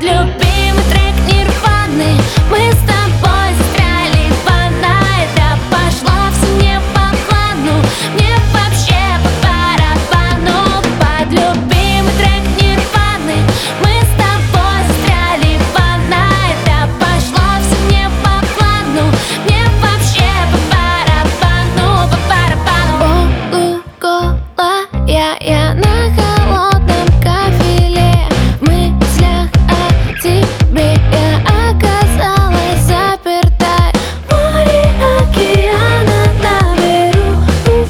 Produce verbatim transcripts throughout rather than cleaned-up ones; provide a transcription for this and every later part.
Под любимый трек Нирваны мы с тобой застряли в ванной. Да пошло все не по плану, мне вообще по барабану. Под любимый трек Нирваны мы с тобой застряли в ванной. Да пошло все не по плану, мне вообще по барабану, по барабану. Полуголая я на холодном кафеле, в мыслях о тебе я оказалась заперта. Море океана на берегу,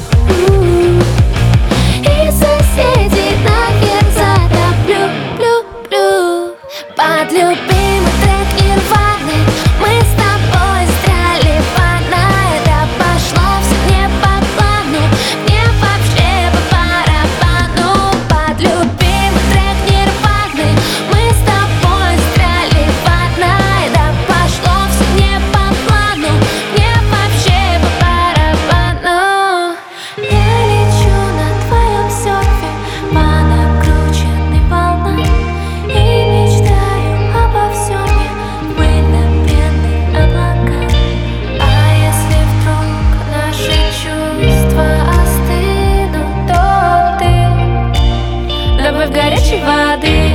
и соседей нахер затоплю, плю, плю. Под любимый трек Нирваны мы с тобой застряли в ванной. Да пошло все не по плану, мне вообще по барабану. Под любимый трек Нирваны мы с тобой застряли в ванной. Да пошло все не по плану, мне вообще по барабану. Я лечу на твоем серфе по накрученной волнам и мечтаю обо всем я в пыльно-пенных облаках. А если вдруг наши чувства остынут, то ты добавь горячей воды.